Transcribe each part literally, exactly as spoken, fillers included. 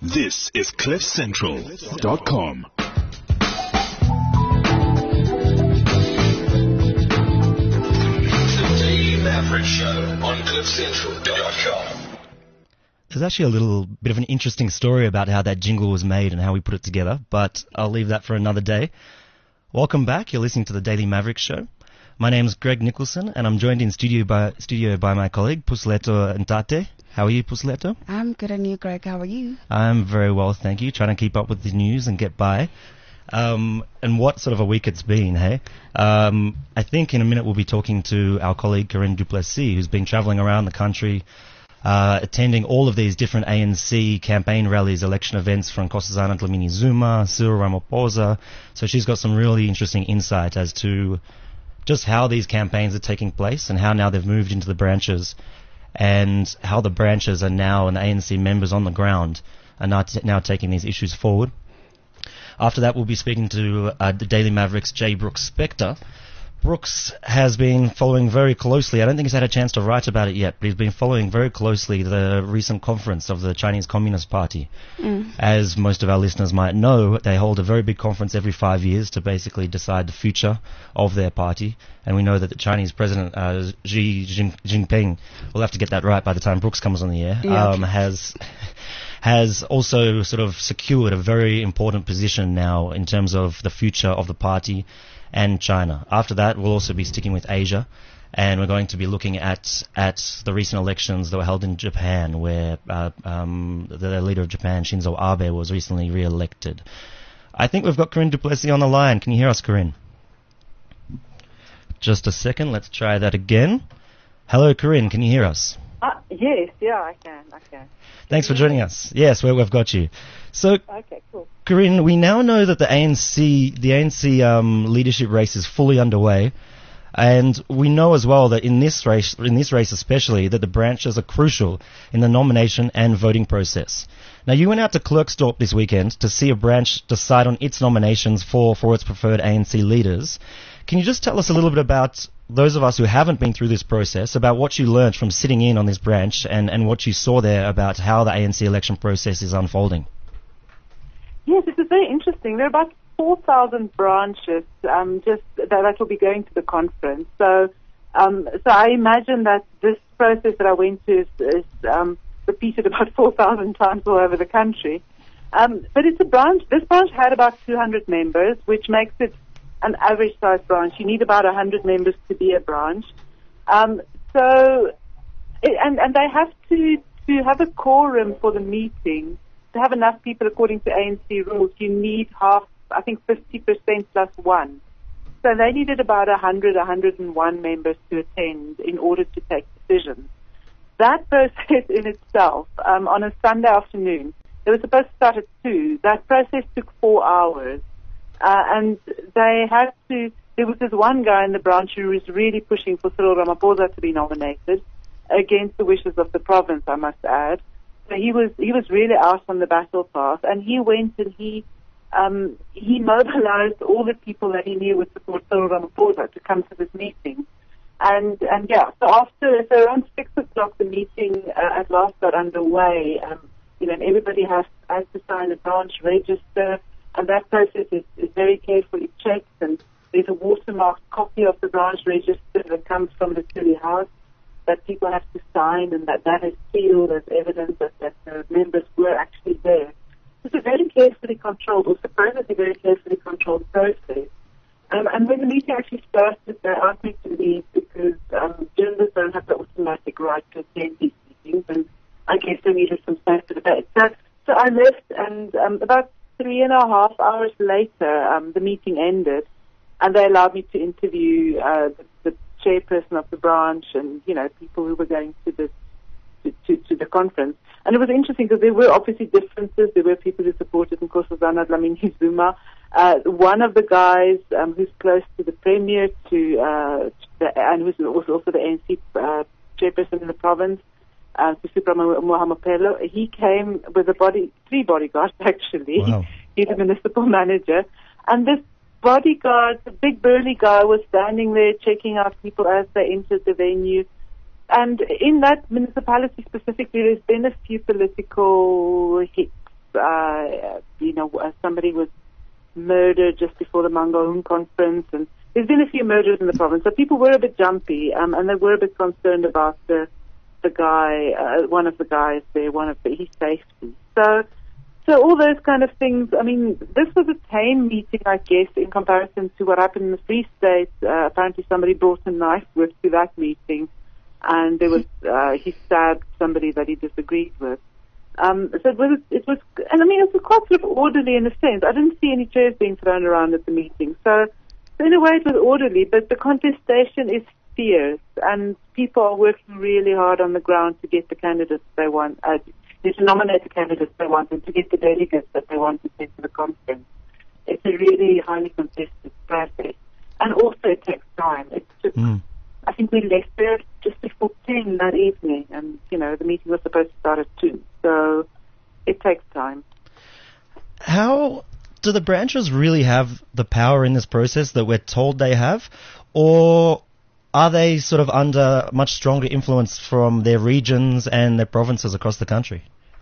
This is cliff central dot com. The Daily Maverick Show on cliff central dot com. There's actually a little bit of an interesting story about how that jingle was made and how we put it together, but I'll leave that for another day. Welcome back. You're listening to the Daily Maverick Show. My name's Greg Nicholson, and I'm joined in studio by studio by my colleague, Pusleto Ntate. How are you, Pusleto? I'm good, and you, Greg? How are you? I'm very well, thank you. Trying to keep up with the news and get by. Um, and what sort of a week it's been, hey? Um, I think in a minute we'll be talking to our colleague Corinne du Plessis, who's been travelling around the country, uh, attending all of these different A N C campaign rallies, election events from Nkosazana Dlamini Zuma, Cyril Ramaphosa. So she's got some really interesting insight as to just how these campaigns are taking place and how now they've moved into the branches, and how the branches are now, and the A N C members on the ground are now, t- now taking these issues forward. After that, we'll be speaking to uh, the Daily Maverick's J. Brooks Spector. Brooks has been following very closely, I don't think he's had a chance to write about it yet, but he's been following very closely the recent conference of the Chinese Communist Party. Mm. As most of our listeners might know, they hold a very big conference every five years to basically decide the future of their party. And we know that the Chinese President, uh, Xi Jin- Jinping, we'll have to get that right by the time Brooks comes on the air, yeah, um, okay. has... has also sort of secured a very important position now in terms of the future of the party and China. After that, we'll also be sticking with Asia, and we're going to be looking at at the recent elections that were held in Japan, where uh, um, the leader of Japan, Shinzo Abe, was recently re-elected. I think we've got Corinne du Plessis on the line. Can you hear us, Corinne? Just a second. Let's try that again. Hello, Corinne. Can you hear us? Uh, yes, yeah, I can, I can. Thanks for joining us. Yes, we, we've got you. So, okay, cool. Corinne, we now know that the A N C, the A N C um, leadership race is fully underway, and we know as well that in this race, in this race especially, that the branches are crucial in the nomination and voting process. Now, you went out to Klerksdorp this weekend to see a branch decide on its nominations for, for its preferred A N C leaders. Can you just tell us a little bit about those of us who haven't been through this process, about what you learned from sitting in on this branch and, and what you saw there about how the A N C election process is unfolding? Yes, this is very interesting. There are about four thousand branches um, just that, that will be going to the conference. So um, so I imagine that this process that I went to is, is um, repeated about four thousand times all over the country. Um, but it's a branch. This branch had about two hundred members, which makes it an average-sized branch. You need about one hundred members to be a branch. Um, so, it, and, and they have to, to have a quorum for the meeting. To have enough people according to A N C rules, you need half, I think fifty percent plus one. So they needed about one hundred, one hundred one members to attend in order to take decisions. That process in itself, um, on a Sunday afternoon, they were supposed to start at two. That process took four hours. Uh, and they had to, there was this one guy in the branch who was really pushing for Cyril Ramaphosa to be nominated against the wishes of the province, I must add. So he was, he was really out on the battle path, and he went and he, um, he mobilized all the people that he knew would support Cyril Ramaphosa to come to this meeting. And, and yeah, so after, so around six o'clock the meeting uh, at last got underway, um, you know, and everybody has, has to sign a branch register. And that process is, is very carefully checked, and there's a watermarked copy of the branch register that comes from the city house that people have to sign, and that that is sealed as evidence that, that the members were actually there. It's a very carefully controlled, or supposedly very carefully controlled process. Um, and when the meeting actually started, they asked me to leave because um, journalists don't have the automatic right to attend these meetings, and I guess they needed some space to debate. So, so I left, and um, about Three and a half hours later, um, the meeting ended, and they allowed me to interview uh, the, the chairperson of the branch and, you know, people who were going to the to, to, to the conference. And it was interesting because there were obviously differences. There were people who supported Nkosazana Dlamini Zuma. Uh, one of the guys um, who's close to the premier, to, uh, to the, and who was also the A N C uh, chairperson in the province, Uh, to Supra Mohamopelo, he came with a body, three bodyguards actually. Wow. He's a municipal manager. And this bodyguard, the big burly guy, was standing there checking out people as they entered the venue. And in that municipality specifically, there's been a few political hits Uh, you know, uh, somebody was murdered just before the Mangaung conference, and there's been a few murders in the province. So people were a bit jumpy, um, and they were a bit concerned about the the guy, uh, one of the guys there, one of the, his safety. So, so all those kind of things. I mean, this was a tame meeting, I guess, in comparison to what happened in the Free State. Uh, apparently, somebody brought a knife with to that meeting, and there was uh, he stabbed somebody that he disagreed with. Um, so it was, it was, and I mean, it was quite sort of orderly in a sense. I didn't see any chairs being thrown around at the meeting. So, so in a way, it was orderly, but the contestation is fierce, and people are working really hard on the ground to get the candidates they want, uh, to nominate the candidates they want, and to get the delegates that they want to send to the conference. It's a really highly contested process, and also it takes time. It took, mm. I think we left there just before ten that evening, and you know the meeting was supposed to start at two, so it takes time. How do the branches really have the power in this process that we're told they have, or are they sort of under much stronger influence from their regions and their provinces across the country?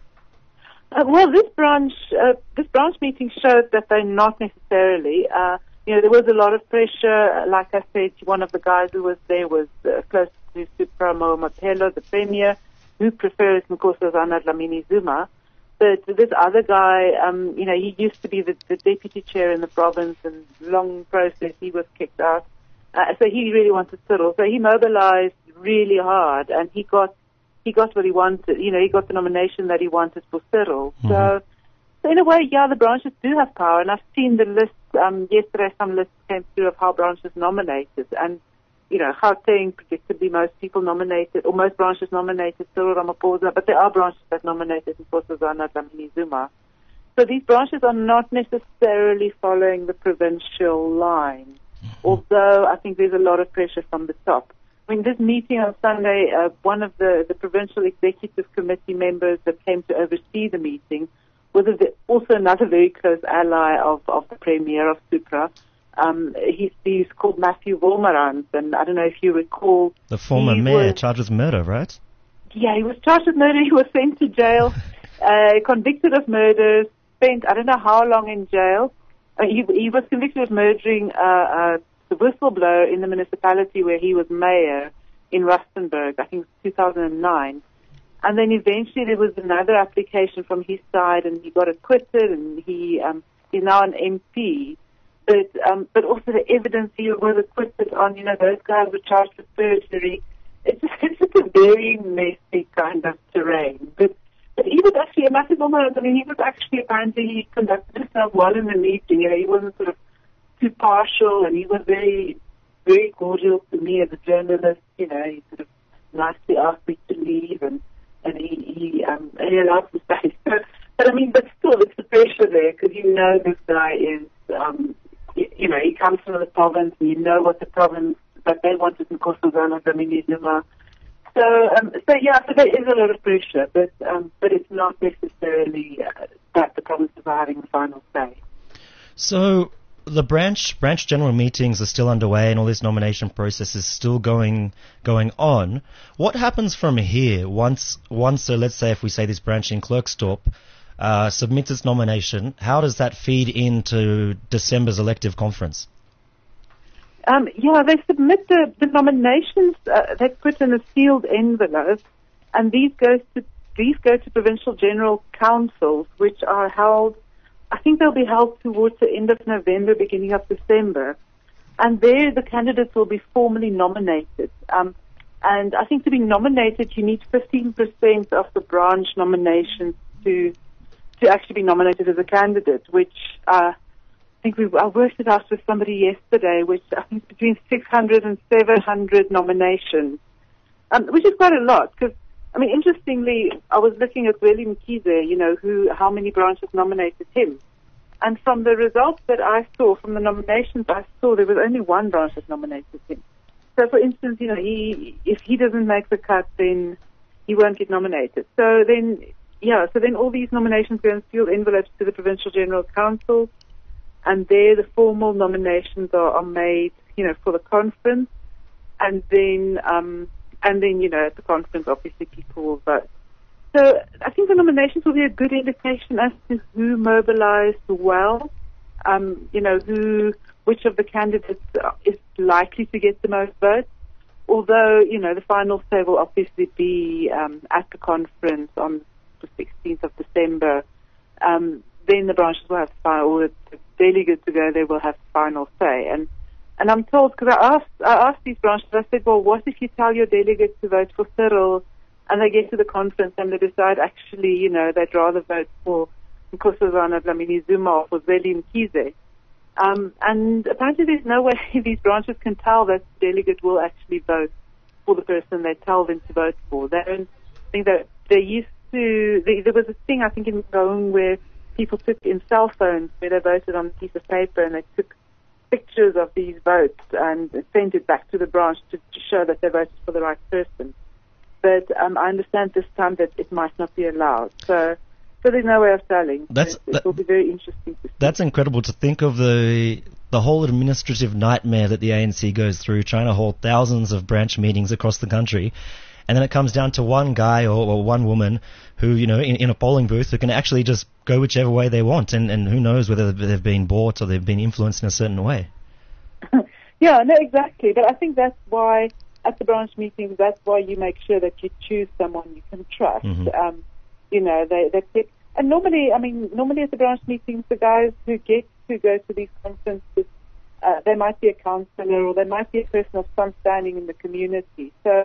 Uh, well, this branch, uh, this branch meeting showed that they're not necessarily. Uh, you know, there was a lot of pressure. Like I said, one of the guys who was there was uh, close to Supra Mahumapelo, the premier, who prefers Nkosazana Dlamini Zuma. But this other guy, um, you know, he used to be the, the deputy chair in the province, and long process, he was kicked out. Uh, so he really wanted Cyril. So he mobilized really hard, and he got he got what he wanted. You know, he got the nomination that he wanted for Cyril. Mm-hmm. So, so in a way, yeah, the branches do have power. And I've seen the list um, yesterday. Some lists came through of how branches nominated, and you know, Gauteng predictably most people nominated, or most branches nominated Cyril Ramaphosa, but there are branches that nominated Nkosazana Dlamini Zuma. So these branches are not necessarily following the provincial line. Although I think there's a lot of pressure from the top. I mean, this meeting on Sunday, uh, one of the, the provincial executive committee members that came to oversee the meeting was a, also another very close ally of, of the Premier of Supra. Um, he's, he's called Matthew Wolmarans, and I don't know if you recall. The former mayor was, charged with murder, right? Yeah, he was charged with murder. He was sent to jail, uh, convicted of murder, spent I don't know how long in jail. Uh, he, he was convicted of murdering uh, uh, the whistleblower in the municipality where he was mayor in Rustenburg, I think it was two thousand nine. And then eventually there was another application from his side, and he got acquitted, and he um, he's now an M P. But um, but also the evidence he was acquitted on, you know, those guys were charged with perjury. It's just, it's just a very messy kind of terrain. But But he was actually a massive moment. I mean, he was actually apparently he conducted himself well in the meeting. You know, he wasn't sort of too partial, and he was very, very cordial to me as a journalist. You know, he sort of nicely asked me to leave, and and he he um he allowed me to stay. But, but I mean, but still, it's the pressure there, because you know this guy is um you, you know he comes from the province, and you know what the province that they wanted in Nkosazana Dlamini Zuma. So, um, so yeah, so there is a lot of pressure, but um, but it's not necessarily uh, that the provinces are having the final say. So the branch branch general meetings are still underway, and all this nomination process is still going going on. What happens from here once once so let's say if we say this branch in Klerksdorp uh, submits its nomination? How does that feed into December's elective conference? Um, yeah, they submit the, the nominations. Uh, they put in a sealed envelope, and these go to these go to provincial general councils, which are held. I think they'll be held towards the end of November, beginning of December, and there the candidates will be formally nominated. Um, and I think to be nominated, you need fifteen percent of the branch nominations to to actually be nominated as a candidate, which. Uh, I think we I worked it out with somebody yesterday, which I think is between six hundred and seven hundred nominations, um, which is quite a lot. Because I mean, interestingly, I was looking at Willie Mkhize, you know, who how many branches nominated him, and from the results that I saw, from the nominations I saw, there was only one branch that nominated him. So, for instance, you know, he if he doesn't make the cut, then he won't get nominated. So then, yeah, so then all these nominations go in sealed envelopes to the provincial general council. And there the formal nominations are, are made, you know, for the conference. And then, um, and then, you know, at the conference, obviously people will vote. so I think the nominations will be a good indication as to who mobilized well. Um, you know, who, which of the candidates is likely to get the most votes. Although, you know, the final say will obviously be um, at the conference on the sixteenth of December. Um, then the branches will have the final, or the delegates to go there will have the final say. And and I'm told, because I asked, I asked these branches, I said, well, what if you tell your delegates to vote for Cyril, and they get to the conference and they decide actually, you know, they'd rather vote for Nkosazana Dlamini Zuma or for Zweli Mkhize. Um, and apparently there's no way these branches can tell that the delegate will actually vote for the person they tell them to vote for. They don't think that they used to, they, there was a thing I think in Gaung where people took in cell phones where they voted on a piece of paper and they took pictures of these votes and sent it back to the branch to, to show that they voted for the right person. But um, I understand this time that it might not be allowed. So So there's no way of telling. That's, it, it that, will be very interesting to see. That's incredible to think of the the whole administrative nightmare that the A N C goes through, trying to hold thousands of branch meetings across the country, and then it comes down to one guy or, or one woman who, you know, in, in a polling booth who can actually just go whichever way they want, and, and who knows whether they've been bought or they've been influenced in a certain way. Yeah, no, exactly. But I think that's why at the branch meetings, that's why you make sure that you choose someone you can trust. Mm-hmm. Um, you know, they, they pick. And normally, I mean, normally at the branch meetings, the guys who get to go to these conferences, uh, they might be a councillor or they might be a person of some standing in the community. So,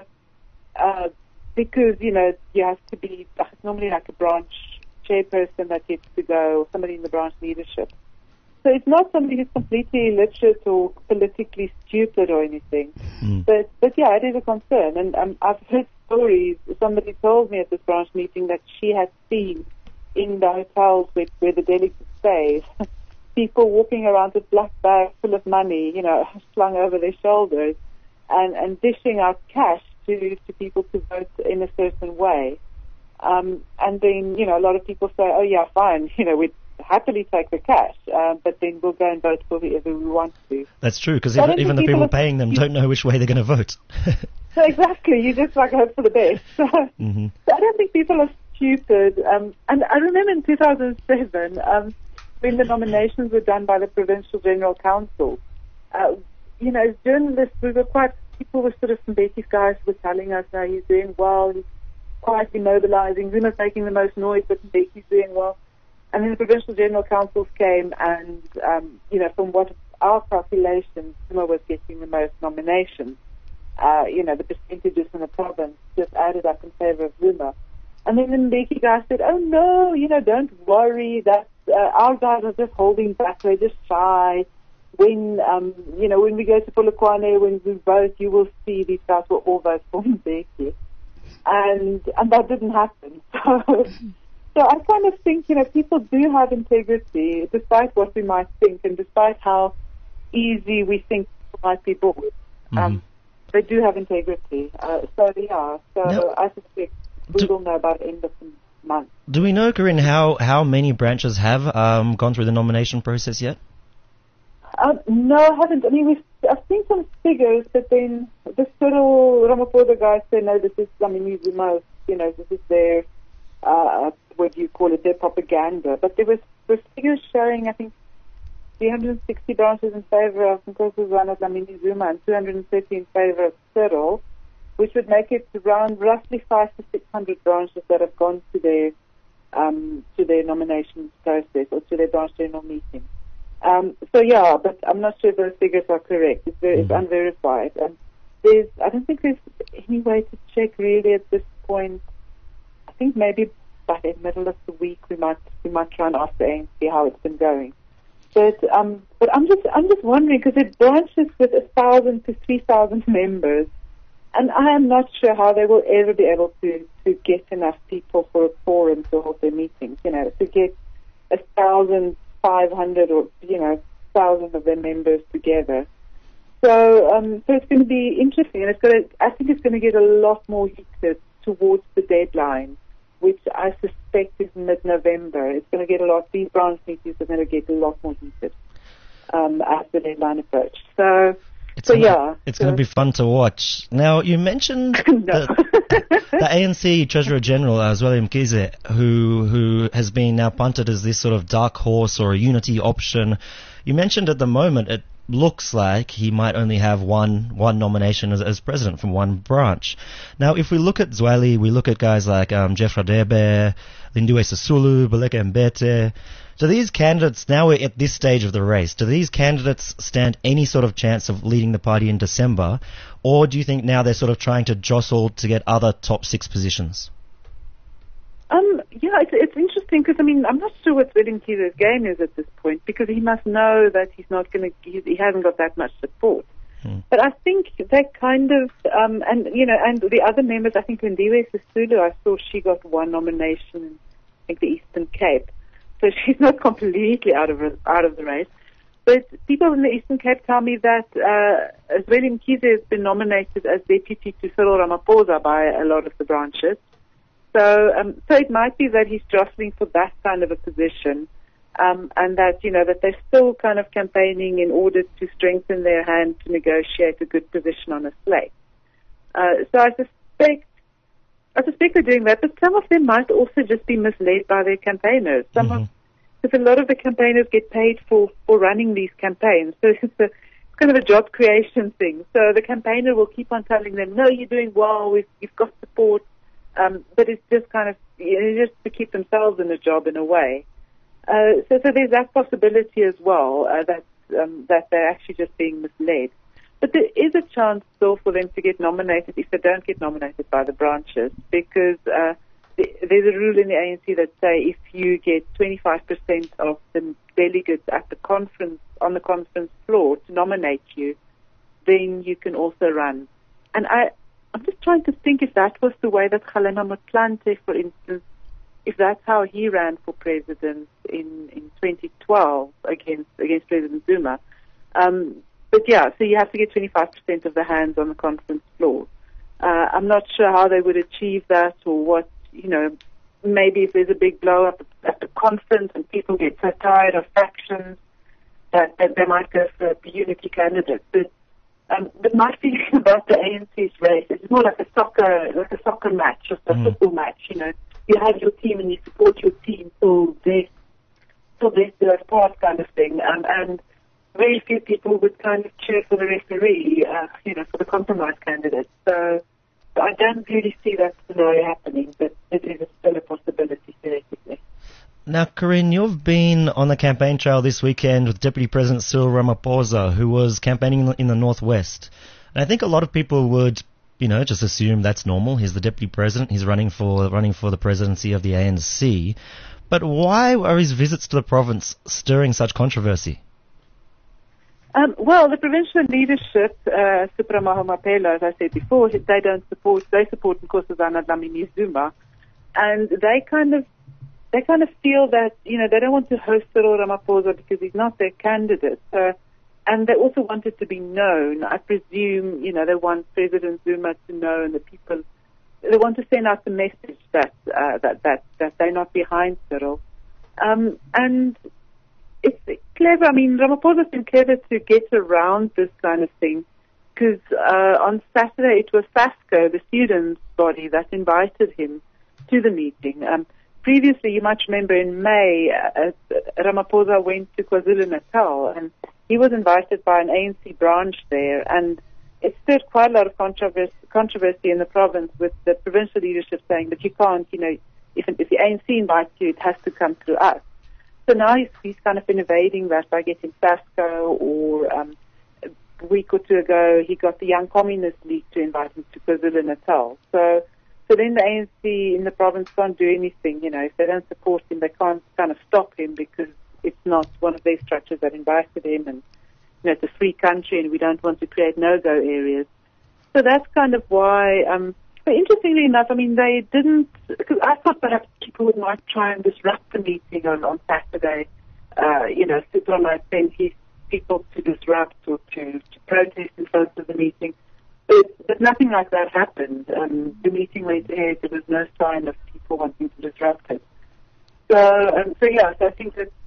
uh, because, you know, you have to be uh, normally like a branch chairperson that gets to go, or somebody in the branch leadership. So it's not somebody who's completely illiterate or politically stupid or anything. Mm. But, but yeah, it is a concern. And um, I've heard stories. Somebody told me at this branch meeting that she had seen in the hotels where, where the delegates stay, people walking around with black bags full of money, you know, slung over their shoulders, and, and dishing out cash to, to people to vote in a certain way. Um, and then, you know, a lot of people say, oh yeah, fine, you know, we'd happily take the cash, uh, but then we'll go and vote for whoever we want to. That's true, because even, even the people, people paying them don't know which way they're going to vote. So exactly, you just like hope for the best. So, mm-hmm. so I don't think people are stupid. Um, and I remember in two thousand seven, um, when the nominations were done by the Provincial General Council, uh, you know, as journalists, we were quite, people were sort of, some Betty's guys were telling us, now he's doing well, he's quietly mobilizing, Zuma's making the most noise, but Becky's doing well. And then the Provincial General Councils came and, um, you know, from what our calculations, Zuma was getting the most nominations. Uh, you know, the percentages in the province just added up in favor of Zuma. And then the Mbeki guy said, oh no, you know, don't worry, that uh, our guys are just holding back, they're just shy. When, um, you know, when we go to Polokwane, when we vote, you will see these guys will all vote for Mbeki. And, and that didn't happen. So, so I kind of think, you know, people do have integrity, despite what we might think, and despite how easy we think people might be bought. Mm-hmm. Um, they do have integrity. Uh, so, yeah, so no. I suspect we do, will know by the end of the month. Do we know, Corinne, how, how many branches have um, gone through the nomination process yet? Um, no, I haven't. I mean, we've, I've seen some figures, but then the Cyril Ramaphosa guy said, no, this is, I mean, the most, you know, this is their, uh, what do you call it, their propaganda. But there was, was figures showing, I think, three hundred sixty branches in favor of Nkosazana Dlamini Zuma and two hundred thirty in favor of Cyril, which would make it around roughly five to six hundred branches that have gone to their um, to their nomination process or to their branch general meeting. Um, so yeah, but I'm not sure if those figures are correct. It's, very, it's unverified. And there's, I don't think there's any way to check really at this point. I think maybe by the middle of the week we might we might try and ask the A N C how it's been going. But um, but I'm just I'm just wondering, because it branches with a thousand to three thousand members, and I am not sure how they will ever be able to, to get enough people for a forum to hold their meetings. You know, to get a thousand five hundred or you know thousand of their members together. So um, so it's going to be interesting, and it's going to I think it's going to get a lot more heated towards the deadline, which I suspect is mid-November. It's going to get a lot, these branch meetings are going to get a lot more heated um, as the deadline approaches. So, it's It's so gonna, yeah. It's so. going to be fun to watch. Now, you mentioned the, the A N C Treasurer General, uh, Zweli Mkhize, who, who has been now punted as this sort of dark horse or a unity option. You mentioned at the moment it looks like he might only have one one nomination as, as president from one branch. Now, if we look at Zweli, we look at guys like um, Jeff Radebe, Lindiwe Sisulu, Baleka Mbete. Do these candidates, now we're at this stage of the race, do these candidates stand any sort of chance of leading the party in December, or do you think now they're sort of trying to jostle to get other top six positions? Um, yeah, it's, it's interesting because, I mean, I'm not sure what Zweli Mkhize's game is at this point because he must know that he's not going to, he, he hasn't got that much support. Hmm. But I think they kind of, um, and, you know, and the other members, I think Lindiwe Sisulu, I saw she got one nomination in, I think, the Eastern Cape. So she's not completely out of out of the race. But people in the Eastern Cape tell me that uh, Zweli Mkhize has been nominated as deputy to Cyril Ramaphosa by a lot of the branches. So, um, so it might be that he's jostling for that kind of a position, um, and that you know that they're still kind of campaigning in order to strengthen their hand to negotiate a good position on a slate. Uh, so I suspect. I suspect they're doing that, but some of them might also just be misled by their campaigners. Some mm-hmm. of, because a lot of the campaigners get paid for, for running these campaigns, so it's, a, it's kind of a job creation thing. So the campaigner will keep on telling them, "No, you're doing well. We've, you've got support," um, but it's just kind of you know, just to keep themselves in a job in a way. Uh, so, so there's that possibility as well uh, that um, that they're actually just being misled. But there is a chance still for them to get nominated if they don't get nominated by the branches, because uh, there's a rule in the A N C that say if you get twenty-five percent of the delegates at the conference on the conference floor to nominate you, then you can also run. And I, I'm just trying to think if that was the way that Kgalema Motlanthe, for instance, if that's how he ran for president in, in twenty twelve against against President Zuma. Um, But yeah, so you have to get twenty-five percent of the hands on the conference floor. Uh, I'm not sure how they would achieve that or what, you know, maybe if there's a big blow up at the conference and people get so tired of factions that, that they might go for a unity candidate. But, um, but my feeling about the A N C's race is more like a soccer, like a soccer match or a mm. football match, you know. You have your team and you support your team till death, till death do us part kind of thing. Um, and very few people would kind of cheer for the referee, uh, you know, for the compromise candidate. So, so I don't really see that scenario happening, but it is still a possibility, theoretically. Now, Corinne, you've been on the campaign trail this weekend with Deputy President Cyril Ramaphosa, who was campaigning in the Northwest. And I think a lot of people would, you know, just assume that's normal. He's the Deputy President. He's running for running for the presidency of the A N C. But why are his visits to the province stirring such controversy? Um, well, the provincial leadership, uh, Supra Mahomapelo, as I said before, they don't support, they support Nkosazana Dlamini Zuma, and they kind of, they kind of feel that, you know, they don't want to host Cyril Ramaphosa because he's not their candidate, uh, and they also want it to be known. I presume, you know, they want President Zuma to know, and the people, they want to send out the message that, uh, that, that, that they're not behind Cyril, um, and it's clever. I mean, Ramaphosa's been clever to get around this kind of thing because uh, on Saturday it was FASCO, the students' body, that invited him to the meeting. Um, previously, you might remember in May, uh, Ramaphosa went to KwaZulu-Natal and he was invited by an A N C branch there, and it stirred quite a lot of controversy, controversy in the province with the provincial leadership saying that you can't, you know, if, if the A N C invites you, it has to come through us. So now he's, he's kind of been evading that by getting FASCO, or um, a week or two ago he got the Young Communist League to invite him to KwaZulu-Natal. So, so then the A N C in the province can't do anything. You know, if they don't support him, they can't kind of stop him because it's not one of their structures that invited him, and you know, it's a free country and we don't want to create no-go areas. So that's kind of why. Um, But interestingly enough, I mean, they didn't, because I thought perhaps people would might try and disrupt the meeting on, on Saturday. Uh, you know, Supra might send his people to disrupt or to, to protest in front of the meeting. But, but nothing like that happened. Um, the meeting went ahead. There was no sign of people wanting to disrupt it. So, um, so yeah, so I think that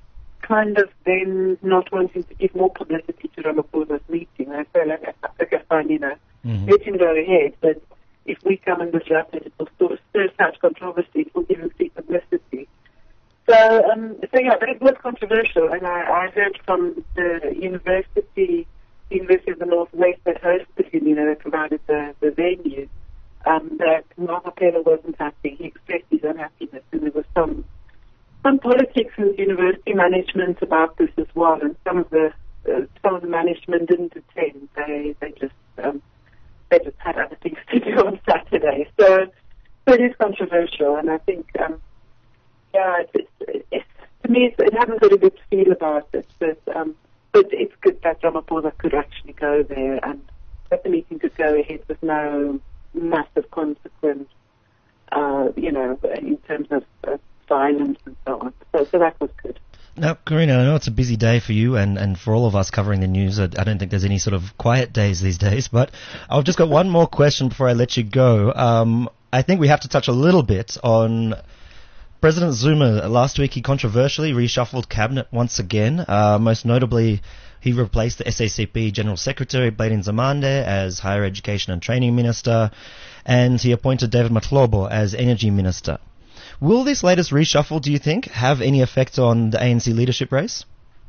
kind of then not wanting to give more publicity to Ramaphosa's meeting. I feel like, okay, fine, you know, Mm-hmm. let him go ahead, but if we come and disrupt it, it will stir, stir such controversy, it will give him free publicity. So, um, so yeah, but it was controversial, and I, I heard from the university, the University of the Northwest that hosted him, you know, that provided the, the venue, um, that Mahapela wasn't happy. He expressed his unhappiness, and there was some some politics in university management about this as well, and some of the uh, some of the management didn't attend. They they just um, they just had other things to do on Saturday. So, so it is controversial, and I think. Um, Yeah, it's, it's, it's, to me, it's, it hasn't got a good feel about it, but, um, but it's good that Ramaphosa could actually go there and that the meeting could go ahead with no massive consequence, uh, you know, in terms of uh, violence and so on. So, so that was good. Now, Karina, I know it's a busy day for you and, and for all of us covering the news. I, I don't think there's any sort of quiet days these days, but I've just got one more question before I let you go. Um, I think we have to touch a little bit on President Zuma. Last week he controversially reshuffled cabinet once again. Uh, most notably, he replaced the S A C P General Secretary Blayden Nzimande as Higher Education and Training Minister, and he appointed David Mahlobo as Energy Minister. Will this latest reshuffle, do you think, have any effect on the A N C leadership race?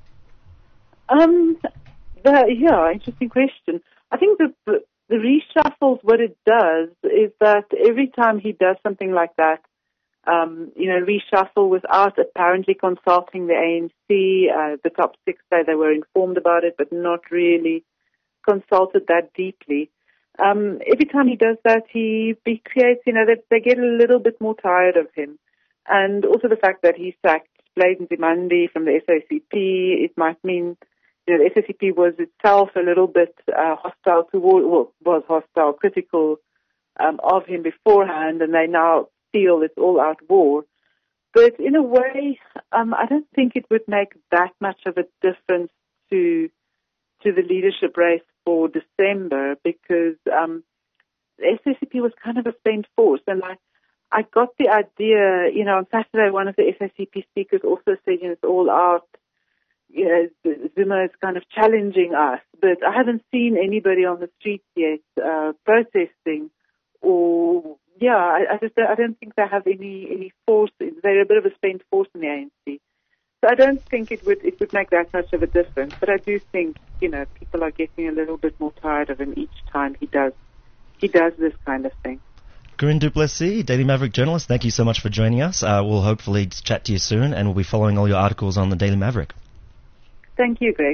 Um, the, yeah, interesting question. I think that the, the reshuffles, what it does is that every time he does something like that, Um, you know, reshuffle without apparently consulting the A N C. Uh, the top six say they were informed about it, but not really consulted that deeply. Um, every time he does that, he, he creates, you know, that they get a little bit more tired of him. And also the fact that he sacked Blayden Nzimande from the S A C P, it might mean, you know, the S A C P was itself a little bit uh, hostile toward, well, was hostile, critical um, of him beforehand, and they now feel it's all-out war. But in a way, um, I don't think it would make that much of a difference to to the leadership race for December, because um, the S A C P was kind of a spent force. And I, I got the idea, you know, on Saturday, one of the S A C P speakers also said, you know, it's all out, you know, Zuma is kind of challenging us. But I haven't seen anybody on the streets yet uh, protesting or... Yeah, I, I just I don't think they have any any force. They're a bit of a spent force in the A N C, so I don't think it would it would make that much of a difference. But I do think, you know, people are getting a little bit more tired of him each time he does he does this kind of thing. Corinne du Plessis, Daily Maverick journalist, thank you so much for joining us. Uh, we'll hopefully chat to you soon, and we'll be following all your articles on the Daily Maverick. Thank you, Greg.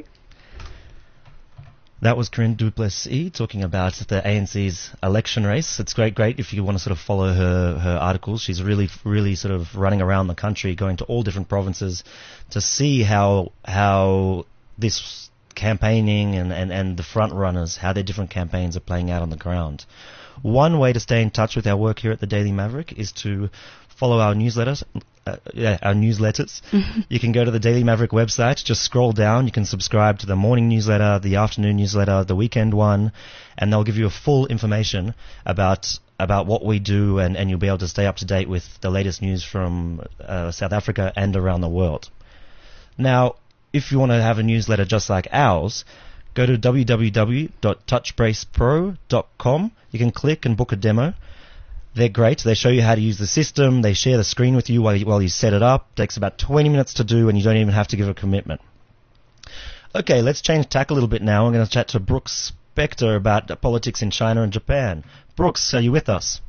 That was Corinne du Plessis talking about the A N C's election race. It's great, great if you want to sort of follow her, her articles. She's really, really sort of running around the country, going to all different provinces to see how how this campaigning and, and, and the front runners, how their different campaigns are playing out on the ground. One way to stay in touch with our work here at the Daily Maverick is to follow our newsletters. Uh, yeah, our newsletters. You can go to the Daily Maverick website, just scroll down, you can subscribe to the morning newsletter, the afternoon newsletter, the weekend one, and they'll give you a full information about about what we do, and, and you'll be able to stay up to date with the latest news from uh, South Africa and around the world. Now, if you want to have a newsletter just like ours, go to w w w dot touchbrace pro dot com. You can click and book a demo. They're great. They show you how to use the system. They share the screen with you while you, while you set it up. It takes about twenty minutes to do, and you don't even have to give a commitment. Okay, let's change tack a little bit now. I'm going to chat to Brooks Spector about politics in China and Japan. Brooks, are you with us?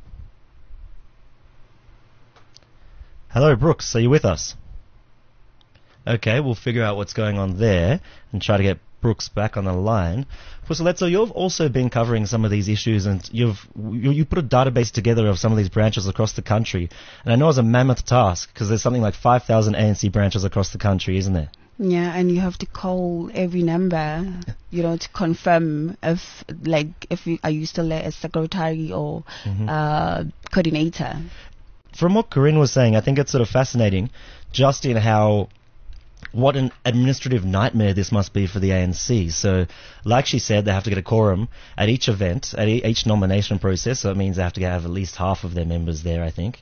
Hello, Brooks. Are you with us? Okay, we'll figure out what's going on there and try to get Brooks back on the line. Pusaletso, you've also been covering some of these issues, and you've you, you put a database together of some of these branches across the country. And I know it's a mammoth task because there's something like five thousand A N C branches across the country, isn't there? Yeah, and you have to call every number, you know, to confirm if, like, if you are you still a secretary or mm-hmm. uh, coordinator. From what Corinne was saying, I think it's sort of fascinating, just in how. What an administrative nightmare this must be for the A N C. So, like she said, they have to get a quorum at each event, at e- each nomination process, so it means they have to have at least half of their members there, I think.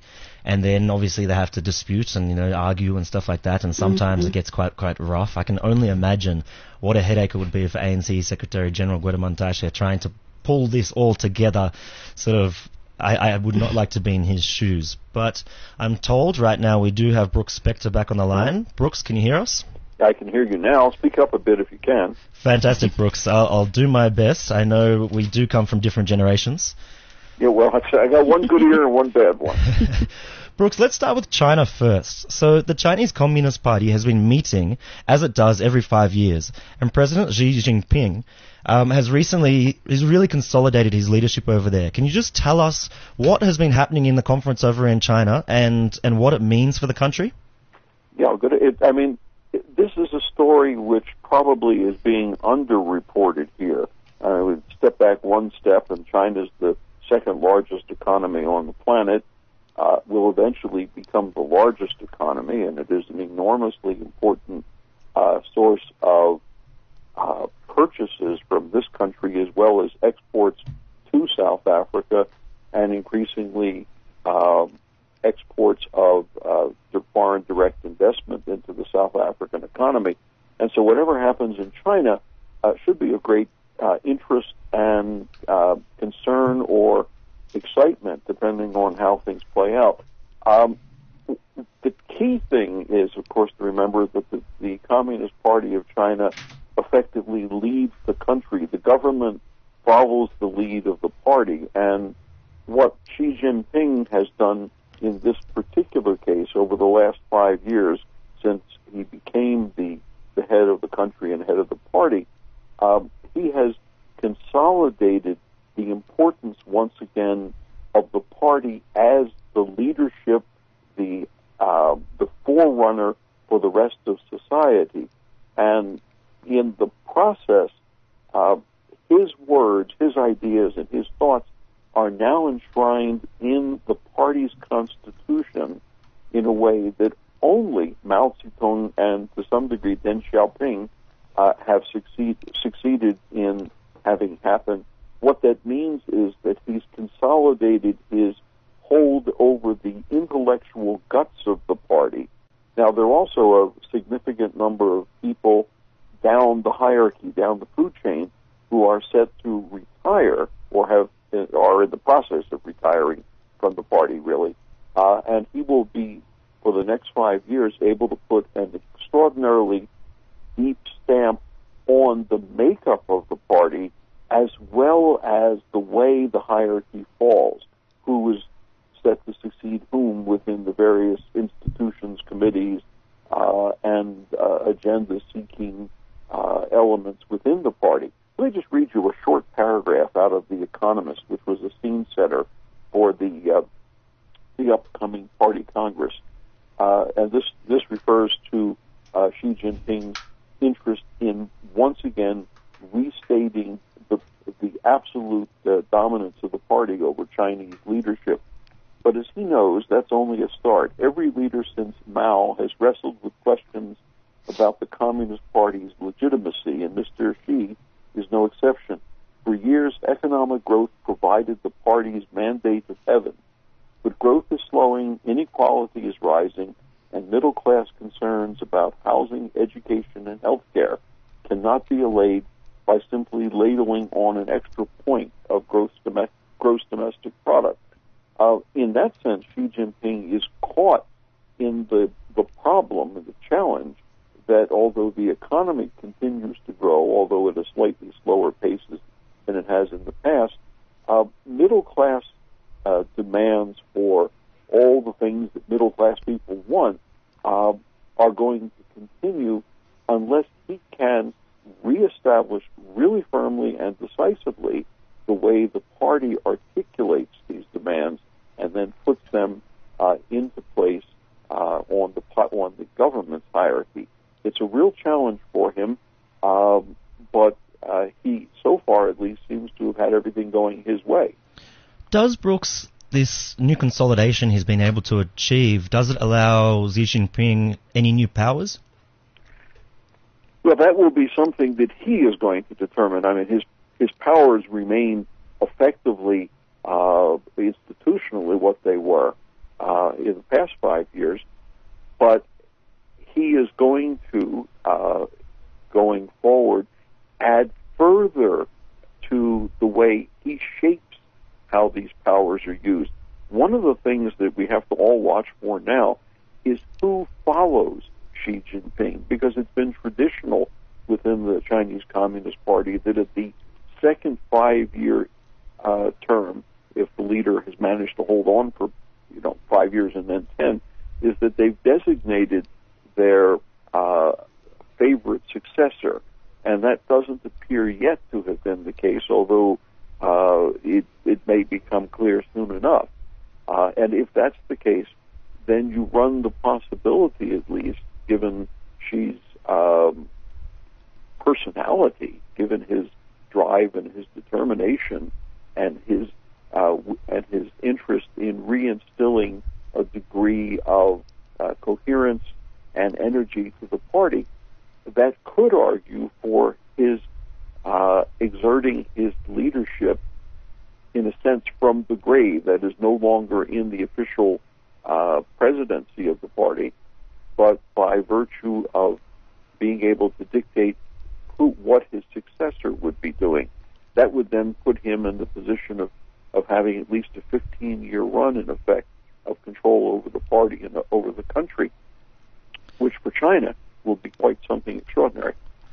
and then obviously they have to dispute and, you know, argue and stuff like that, and sometimes Mm-hmm. it gets quite quite rough. I can only imagine what a headache it would be for A N C Secretary General Gwede Mantashe trying to pull this all together. Sort of, I, I would not like to be in his shoes. But I'm told right now we do have Brooks Spector back on the line. Brooks, can you hear us? I can hear you now. Speak up a bit if you can. Fantastic, Brooks. I'll, I'll do my best. I know we do come from different generations. Yeah, well, I got one good ear and one bad one. Brooks, let's start with China first. So the Chinese Communist Party has been meeting, as it does every five years, and President Xi Jinping um, has recently has really consolidated his leadership over there. Can you just tell us what has been happening in the conference over in China and, and what it means for the country? Yeah, good. It, I mean, it, this is a story which probably is being underreported here. I would step back one step, and China's the second largest economy on the planet. Uh, will eventually become the largest economy, and it is an enormously important uh, source of uh, purchases from this country as well as exports to South Africa, and increasingly uh, exports of uh, foreign direct investment into the South African economy. And so whatever happens in China uh, should be of great uh, interest and uh, concern or excitement, depending on how things play out. Um, the key thing is, of course, to remember that the, the Communist Party of China effectively leads the country. The government follows the lead of the party, and what Xi Jinping has done in this particular case over the last five years, since he became the, the head of the country and head of the party, um, he has consolidated the importance once again of the party as the leadership, the uh, the forerunner for the rest of society. And in the process, uh, his words, his ideas, and his thoughts are now enshrined in the party's constitution in a way that only Mao Zedong and, to some degree, Deng Xiaoping uh, have succeed, succeeded in having happen. What that means is that he's consolidated his hold over the intellectual guts of the party. Now, there are also a significant number of people down the hierarchy, down the food chain, who are set to retire or have are in the process of retiring from the party, really. Uh, and he will be, for the next five years, able to put an extraordinarily deep stamp on the makeup of the party, as well as the way the hierarchy falls, who is set to succeed whom within the various institutions, committees, uh, and uh, agenda-seeking uh, elements within the party. Let me just read you a short paragraph out of The Economist, which was a scene setter for the uh, the upcoming party congress. Uh, and this, this refers to uh, Xi Jinping's interest in, once again, restating the, the absolute uh, dominance of the party over Chinese leadership. But as he knows, that's only a start. Every leader since Mao has wrestled with questions about the Communist Party's legitimacy, and Mister Xi is no exception. For years, economic growth provided the party's mandate of heaven. But growth is slowing, inequality is rising, and middle-class concerns about housing, education, and health care cannot be allayed by simply ladling on an extra point of gross, dom- gross domestic product. Uh, in that sense, Xi Jinping is caught in the, the problem and the challenge that although the economy continues to grow, although at a slightly slower pace than it has in the past, uh, middle-class uh, demands for all the things that middle-class people want uh, are going to continue unless he can reestablish really firmly and decisively the way the party articulates these demands and then puts them uh, into place uh, on the on the government's hierarchy. It's a real challenge for him, um, but uh, he, so far at least, seems to have had everything going his way. Does Brooks, this new consolidation he's been able to achieve, does it allow Xi Jinping any new powers? Well, that will be something that he is going to determine. I mean, his his powers remain effectively uh, institutionally what they were. uh, in the past five years, but he is going to, uh, going forward, add further to the way he shapes how these powers are used. One of the things that we have to all watch for now is who follows Xi Jinping, because it's been traditional within the Chinese Communist Party that at the second five-year uh, term, if the leader has managed to hold on for, you know, five years and then ten, is that they've designated their uh, favorite successor, and that doesn't appear yet to have been the case, although uh, it, it may become clear soon enough. Uh, and if that's the case, then you run the possibility, at least, given Xi's um, personality, given his drive and his determination, and his uh, w- and his interest in reinstilling a degree of uh, coherence and energy to the party, that could argue for his uh, exerting his leadership, in a sense, from the grave, that is no longer in the official uh, presidency of the party, but by virtue of being able to dictate who, what his successor would be doing. That would then put him in the position of, of having at least a fifteen-year run, in effect, of control over the party and over the country, which for China will be quite something extraordinary.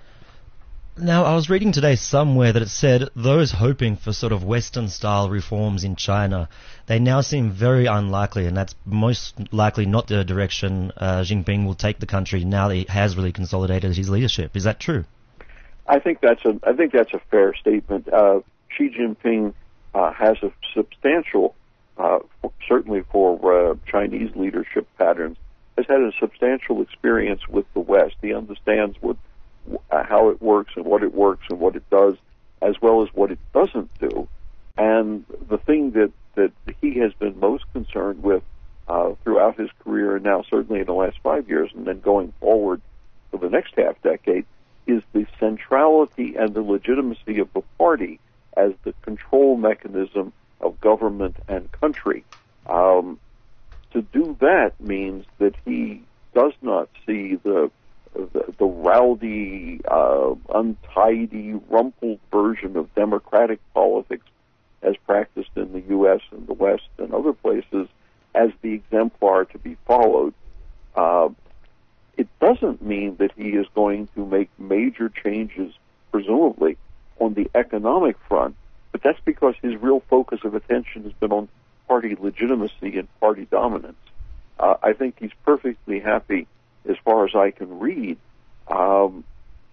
Now, I was reading today somewhere that it said those hoping for sort of Western-style reforms in China, they now seem very unlikely, and that's most likely not the direction uh, Jinping will take the country now that he has really consolidated his leadership. Is that true? I think that's a I think that's a fair statement. Uh, Xi Jinping uh, has a substantial, uh, certainly for uh, Chinese leadership patterns, has had a substantial experience with the West. He understands what uh, how it works and what it works and what it does, as well as what it doesn't do. And the thing that, that he has been most concerned with uh, throughout his career, and now certainly in the last five years, and then going forward for the next half decade, is the centrality and the legitimacy of the party as the control mechanism of government and country. Um, to do that means that he does not see the the, the rowdy, uh, untidy, rumpled version of democratic politics as practiced in the U S and the West and other places as the exemplar to be followed. Uh, it doesn't mean that he is going to make major changes, presumably, on the economic front, but that's because his real focus of attention has been on party legitimacy and party dominance. Uh, I think he's perfectly happy, as far as I can read, um,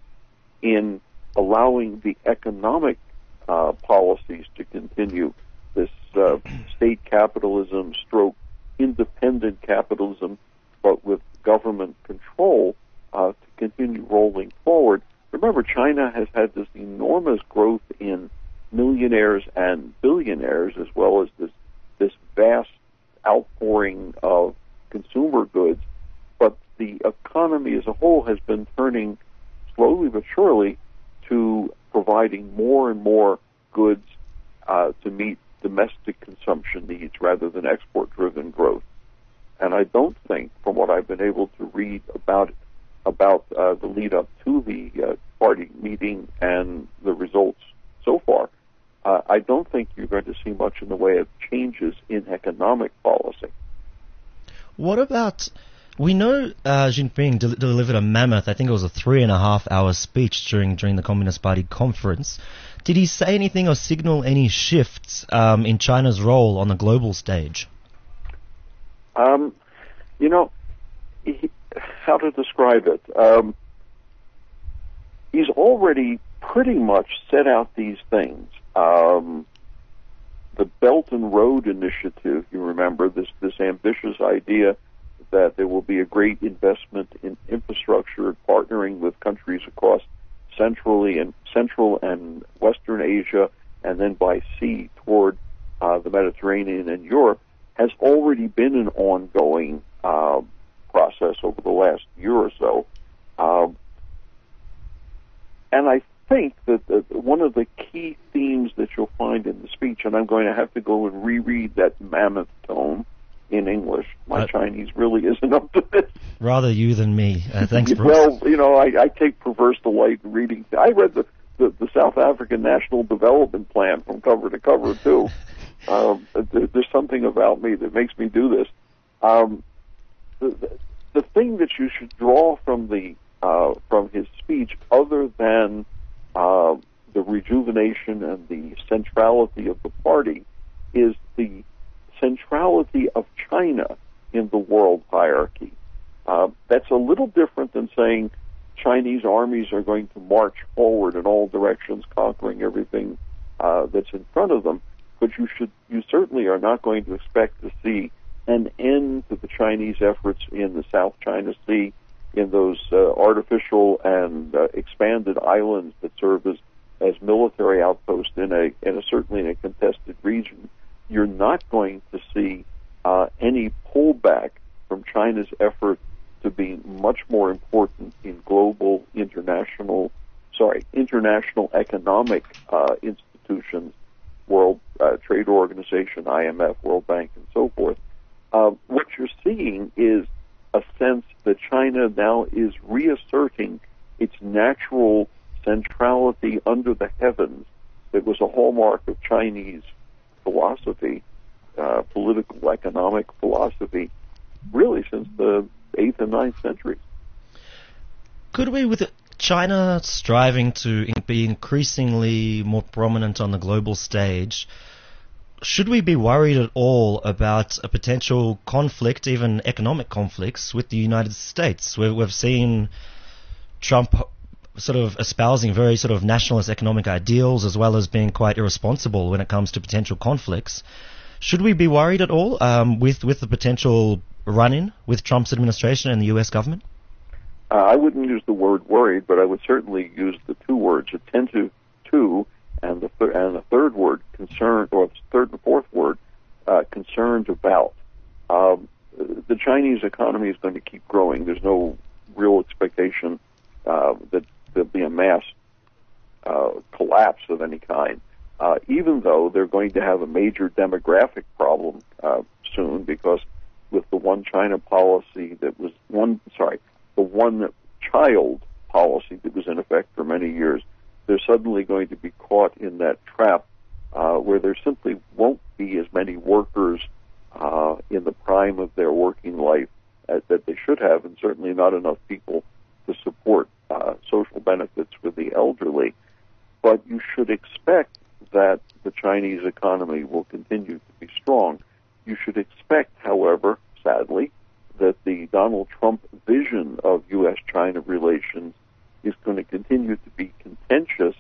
in allowing the economic uh, policies to continue, this uh, state capitalism stroke independent capitalism, but with government control uh, to continue rolling forward. Remember, China has had this enormous growth in millionaires and billionaires, as well as this this vast outpouring of consumer goods, but the economy as a whole has been turning slowly but surely to providing more and more goods uh, to meet domestic consumption needs rather than export-driven growth. And I don't think, from what I've been able to read about about uh, the lead-up to the uh, party meeting and the results so far, uh, I don't think you're going to see much in the way of changes in economic policy. What about, we know uh, Jinping del- delivered a mammoth, I think it was a three and a half hour speech during during the Communist Party conference. Did he say anything or signal any shifts um, in China's role on the global stage? Um, you know, he, how to describe it? Um, he's already pretty much set out these things. Um, the Belt and Road Initiative, you remember, this, this ambitious idea that there will be a great investment in infrastructure, partnering with countries across centrally and Central and Western Asia, and then by sea toward uh, the Mediterranean and Europe, has already been an ongoing uh, process over the last year or so. Um, and I think that the, one of the key themes that you'll find in the speech, and I'm going to have to go and reread that mammoth tome, in English. My Uh, Chinese really isn't up to this. Rather you than me. Uh, thanks, Brooks. Well, you know, I, I take perverse delight in reading. I read the, the, the South African National Development Plan from cover to cover, too. um, there, there's something about me that makes me do this. Um, the, the, the thing that you should draw from the uh, from his speech, other than uh, the rejuvenation and the centrality of the party, is the centrality of China in the world hierarchy. Uh, that's a little different than saying Chinese armies are going to march forward in all directions, conquering everything uh, that's in front of them. But you should, you certainly are not going to expect to see an end to the Chinese efforts in the South China Sea, in those uh, artificial and uh, expanded islands that serve as, as military outposts in a, in a certainly in a contested region. You're not going to see uh, any pullback from China's effort to be much more important in global, international, sorry, international economic uh, institutions, World uh, Trade Organization, I M F, World Bank, and so forth. Uh, what you're seeing is a sense that China now is reasserting its natural centrality under the heavens that was a hallmark of Chinese philosophy, uh, political, economic philosophy, really since the eighth and ninth centuries. Could we, with China striving to be increasingly more prominent on the global stage, should we be worried at all about a potential conflict, even economic conflicts, with the United States? Where we've seen Trump sort of espousing very sort of nationalist economic ideals, as well as being quite irresponsible when it comes to potential conflicts. Should we be worried at all um, with, with the potential run-in with Trump's administration and the U S government? Uh, I wouldn't use the word worried, but I would certainly use the two words, attentive to, and the, th- and the third word, concerned, or the third and fourth word, uh, concerned about. Um, the Chinese economy is going to keep growing. There's no real expectation uh, that there'll be a mass uh, collapse of any kind, uh, even though they're going to have a major demographic problem uh, soon, because with the one China policy that was one, sorry, the one child policy that was in effect for many years, they're suddenly going to be caught in that trap uh, where there simply won't be as many workers uh, in the prime of their working life as, that they should have, and certainly not enough people to support uh, social benefits for the elderly. But you should expect that the Chinese economy will continue to be strong. You should expect, however, sadly, that the Donald Trump vision of U S China relations is going to continue to be contentious,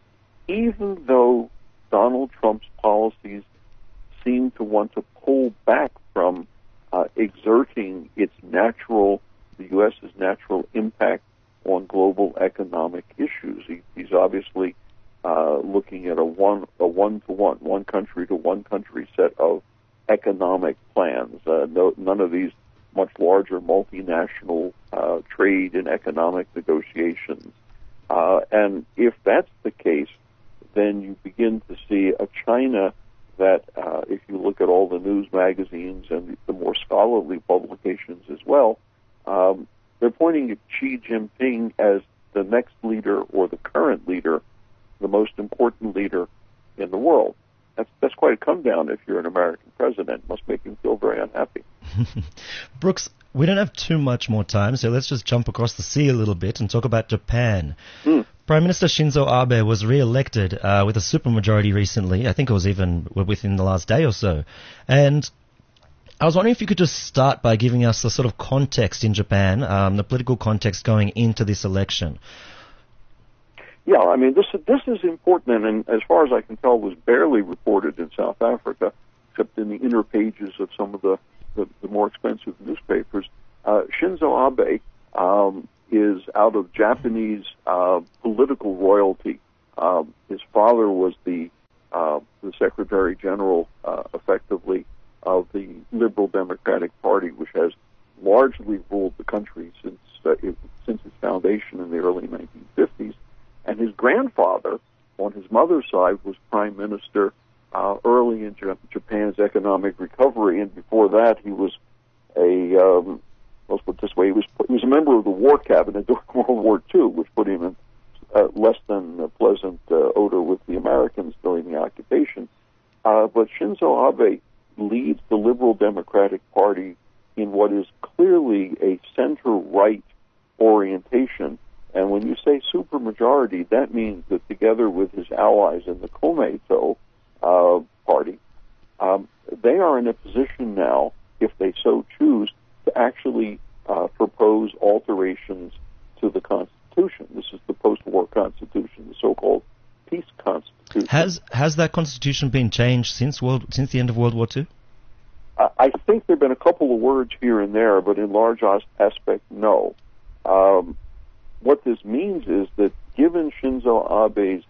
even though Donald Trump's policies seem to want to pull back from uh, exerting its natural, the U.S.'s natural impact on global economic issues. He, he's obviously uh, looking at a one, a one-to-one, one country to one country set of economic plans. Uh, no, none of these much larger multinational uh, trade and economic negotiations. Uh, and if that's the case, then you begin to see a China that, uh, if you look at all the news magazines and the more scholarly publications as well, um, they're pointing at Xi Jinping as the next leader or the current leader, the most important leader in the world. That's, that's quite a come down if you're an American president. It must make him feel very unhappy. Brooks, we don't have too much more time, so let's just jump across the sea a little bit and talk about Japan. Mm. Prime Minister Shinzo Abe was re-elected uh, with a supermajority recently. I think it was even within the last day or so. And I was wondering if you could just start by giving us the sort of context in Japan, um, the political context going into this election. Yeah, I mean, this this is important, and as far as I can tell, was barely reported in South Africa, except in the inner pages of some of the, the, the more expensive newspapers. Uh, Shinzo Abe um, is out of Japanese uh, political royalty. Uh, his father was the uh, the Secretary General, uh, effectively, of the Liberal Democratic Party, which has largely ruled the country since uh, it, since its foundation in the early nineteen fifties. And his grandfather, on his mother's side, was Prime Minister uh, early in J- Japan's economic recovery, and before that he was a, um, let's put it this way, he was, he was a member of the War Cabinet during World War Two, which put him in uh, less than a pleasant uh, odor with the Americans during the occupation. Uh, but Shinzo Abe leads the Liberal Democratic Party in what is clearly a center-right orientation. And when you say supermajority, that means that together with his allies in the Komeito uh, party, um, they are in a position now, if they so choose, to actually uh, propose alterations to the Constitution. This is the post-war Constitution, the so-called peace Constitution. Has has that Constitution been changed since world since the end of World War Two? I, I think there have been a couple of words here and there, but in large as- aspect, no. Um, what this means is that given Shinzo Abe's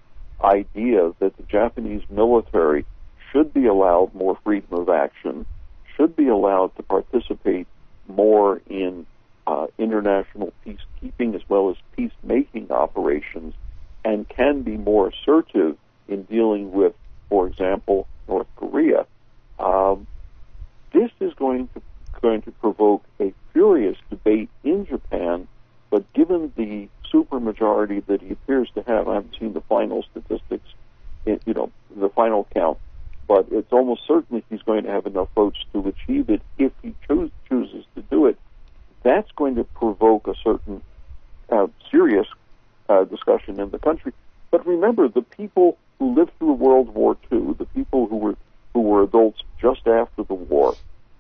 idea that the Japanese military should be allowed more freedom of action, should be allowed to participate more in uh, international peacekeeping as well as peacemaking operations, and can be more assertive in dealing with, for example, North Korea, um, this is going to going to provoke a furious debate in Japan. But given the supermajority that he appears to have, I haven't seen the final statistics, in, you know, the final count, but it's almost certain he's going to have enough votes to achieve it if he choose, chooses to do it. That's going to provoke a certain uh, serious uh, discussion in the country. But remember, the people who lived through World War Two, the people who were who were adults just after the war,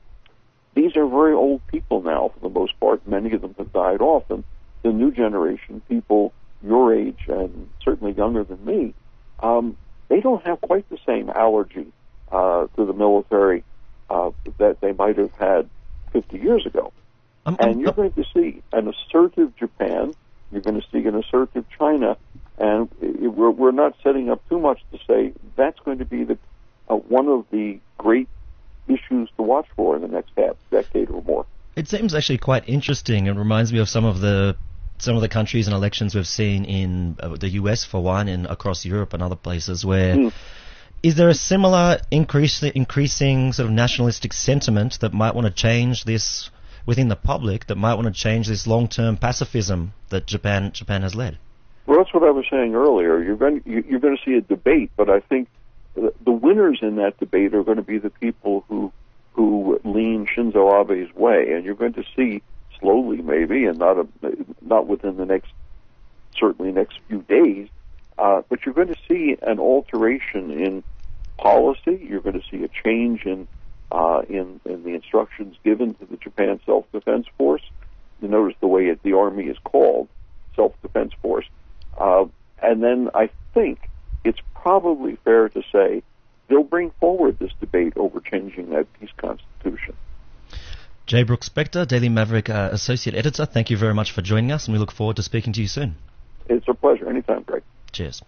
these are very old people now for the most part. Many of them have died off, and the new generation, people your age and certainly younger than me, um, they don't have quite the same allergy uh, to the military uh, that they might have had fifty years ago. Um, and um, you're going to see an assertive Japan, you're going to see an assertive China, and we're, we're not setting up too much to say that's going to be the uh, one of the great issues to watch for in the next half decade or more. It seems actually quite interesting. It reminds me of some of the some of the countries and elections we've seen in uh, the U S for one, and across Europe and other places. Where mm. is there a similar increase, increasing sort of nationalistic sentiment that might want to change this within the public? That might want to change this long-term pacifism that Japan Japan has led. Well, that's what I was saying earlier. You're going to, you're going to see a debate, but I think the winners in that debate are going to be the people who who lean Shinzo Abe's way, and you're going to see slowly, maybe, and not a, not within the next certainly next few days, uh, but you're going to see an alteration in policy. You're going to see a change in uh, in, in the instructions given to the Japan Self-Defense Force. You notice the way it, the Army is called, Self-Defense Force, uh, and then I think it's probably fair to say they'll bring forward this debate over changing that peace constitution. Jay Brooks Spector, Daily Maverick uh, Associate Editor, thank you very much for joining us, and we look forward to speaking to you soon. It's a pleasure. Anytime, Greg. Cheers.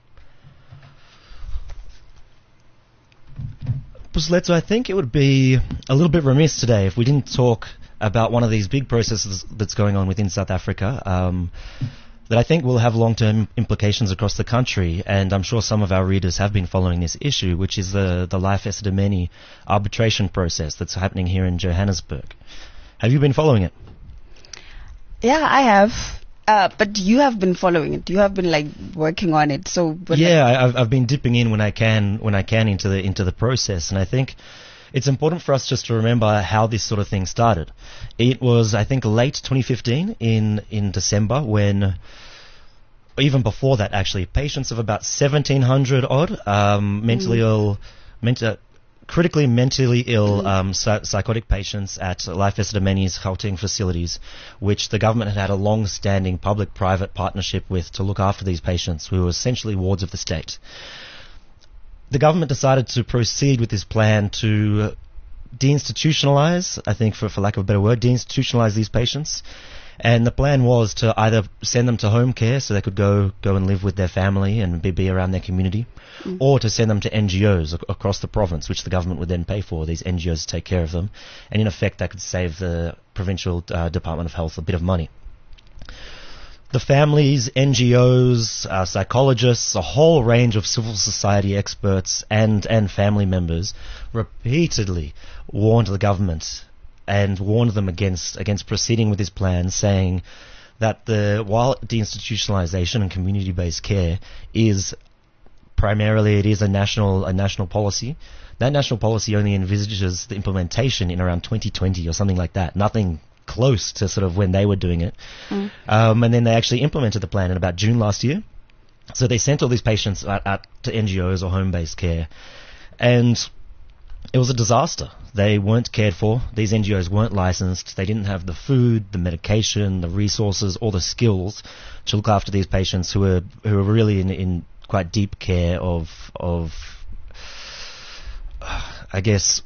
Pusletto, I think it would be a little bit remiss today if we didn't talk about one of these big processes that's going on within South Africa, um, that I think will have long-term implications across the country, and I'm sure some of our readers have been following this issue, which is the, the Life Esidimeni arbitration process that's happening here in Johannesburg. Have you been following it? Yeah, I have. Uh, but you have been following it. You have been like working on it. So yeah, like I've I've been dipping in when I can when I can into the into the process, and I think it's important for us just to remember how this sort of thing started. It was, I think, late twenty fifteen in in December when, even before that actually, patients of about seventeen hundred odd um, mentally mm. ill, mental. critically mentally ill um, psy- psychotic patients at Life Esidimeni's Gauteng facilities, which the government had had a long-standing public-private partnership with to look after these patients, who were essentially wards of the state. The government decided to proceed with this plan to deinstitutionalize, I think for, for lack of a better word, deinstitutionalize these patients. And the plan was to either send them to home care so they could go go and live with their family and be, be around their community, mm. or to send them to N G Os ac- across the province, which the government would then pay for. These N G Os to take care of them. And in effect, that could save the provincial uh, Department of Health a bit of money. the families, N G Os, uh, psychologists, a whole range of civil society experts and, and family members repeatedly warned the government and warned them against against proceeding with this plan, saying that the while deinstitutionalization and community-based care is primarily it is a national a national policy, that national policy only envisages the implementation in around twenty twenty or something like that. Nothing close to sort of when they were doing it. Mm. Um, and then they actually implemented the plan in about June last year. So they sent all these patients out, out to N G Os or home-based care. And it was a disaster. They weren't cared for. These N G Os weren't licensed. They didn't have the food, the medication, the resources, or the skills to look after these patients who were who were really in, in quite deep care of of uh, I guess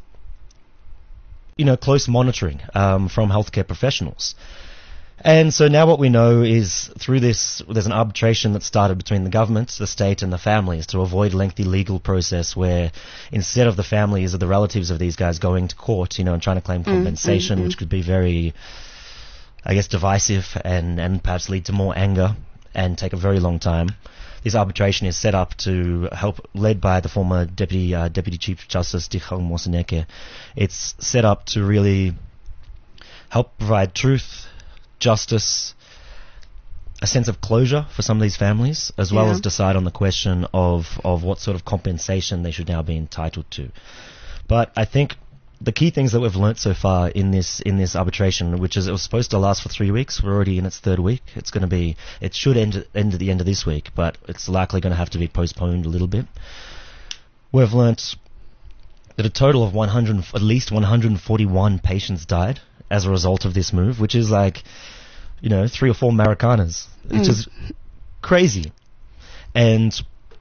you know close monitoring um, from healthcare professionals. And so now what we know is through this, there's an arbitration that started between the government, the state, and the families to avoid lengthy legal process where instead of the families or the relatives of these guys going to court, you know, and trying to claim compensation, mm, mm, which could be very, I guess, divisive and, and perhaps lead to more anger and take a very long time, this arbitration is set up to help, led by the former Deputy uh, Deputy Chief Justice Dikgang Moseneke. It's set up to really help provide truth, justice, a sense of closure for some of these families, as well yeah. as decide on the question of, of what sort of compensation they should now be entitled to. But I think the key things that we've learnt so far in this in this arbitration, which is it was supposed to last for three weeks, we're already in its third week. It's going to be, it should end end at the end of this week, but it's likely going to have to be postponed a little bit. We've learnt that a total of one hundred, at least one hundred forty-one patients died as a result of this move, which is like, you know, three or four Maricanas, which mm. is crazy. And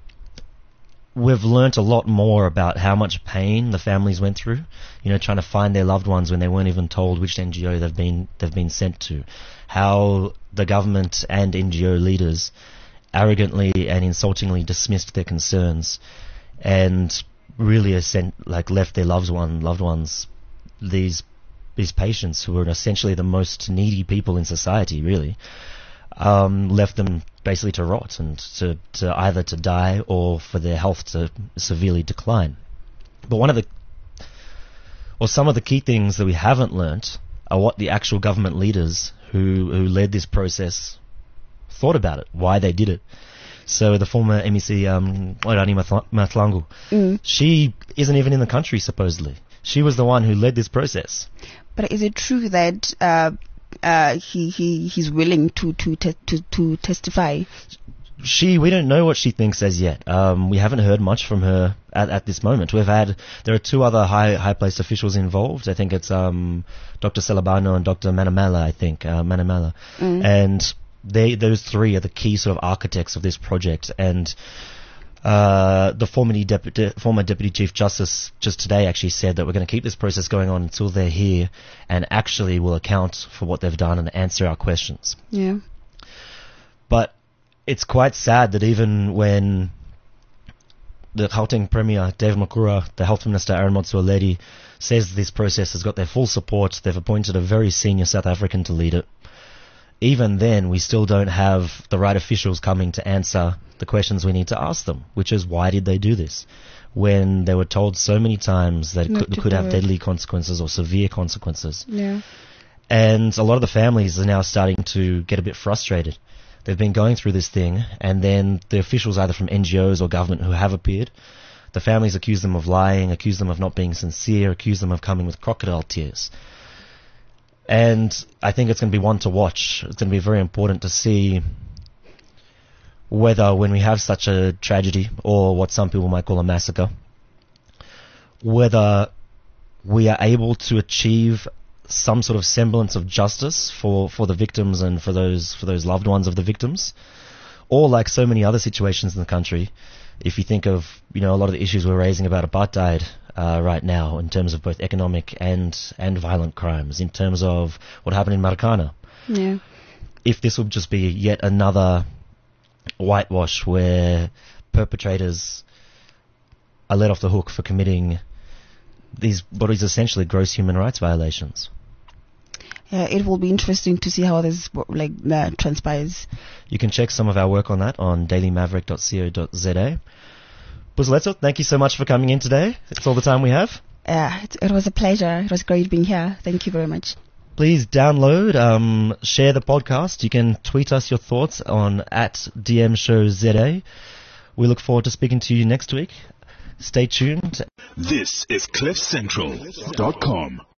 we've learnt a lot more about how much pain the families went through, you know, trying to find their loved ones when they weren't even told which N G O they've been they've been sent to. How the government and N G O leaders arrogantly and insultingly dismissed their concerns and really sent, like left their loved one loved ones these these patients who were essentially the most needy people in society, really, um, left them basically to rot and to, to either to die or for their health to severely decline. But one of the, or some of the key things that we haven't learnt are what the actual government leaders who, who led this process thought about it, why they did it. So the former M E C, um, Oirani Mahlangu, mm. she isn't even in the country, supposedly. She was the one who led this process. But is it true that uh, uh, he he he's willing to to te- to to testify? She, we don't know what she thinks as yet. Um, we haven't heard much from her at, at this moment. We've had, there are two other high high placed officials involved. I think it's um, Doctor Selabano and Doctor Manamela. I think uh, Manamela, mm. and they those three are the key sort of architects of this project. And Uh, the former, deputy, former Deputy Chief Justice just today actually said that we're going to keep this process going on until they're here and actually will account for what they've done and answer our questions. Yeah. But it's quite sad that even when the Gauteng Premier, Dave Makura, the Health Minister, Aaron Motsoaledi, says this process has got their full support, they've appointed a very senior South African to lead it. Even then, we still don't have the right officials coming to answer the questions we need to ask them, which is why did they do this? When they were told so many times that it could, could have deadly consequences or severe consequences. Yeah. And a lot of the families are now starting to get a bit frustrated. They've been going through this thing, and then the officials either from N G Os or government who have appeared, the families accuse them of lying, accuse them of not being sincere, accuse them of coming with crocodile tears. And I think it's going to be one to watch. It's going to be very important to see whether when we have such a tragedy, or what some people might call a massacre, whether we are able to achieve some sort of semblance of justice for, for the victims and for those for those loved ones of the victims. Or like so many other situations in the country, if you think of, you know, a lot of the issues we're raising about apartheid Uh, right now, in terms of both economic and and violent crimes, in terms of what happened in Marikana. Yeah. If this will just be yet another whitewash where perpetrators are let off the hook for committing these, what is essentially gross human rights violations. Yeah, it will be interesting to see how this like uh, transpires. You can check some of our work on that on daily maverick dot co dot za. Buzletso, thank you so much for coming in today. That's all the time we have. Yeah, it, it was a pleasure. It was great being here. Thank you very much. Please download, um, share the podcast. You can tweet us your thoughts on at D M Show Z A. We look forward to speaking to you next week. Stay tuned. This is cliff central dot com.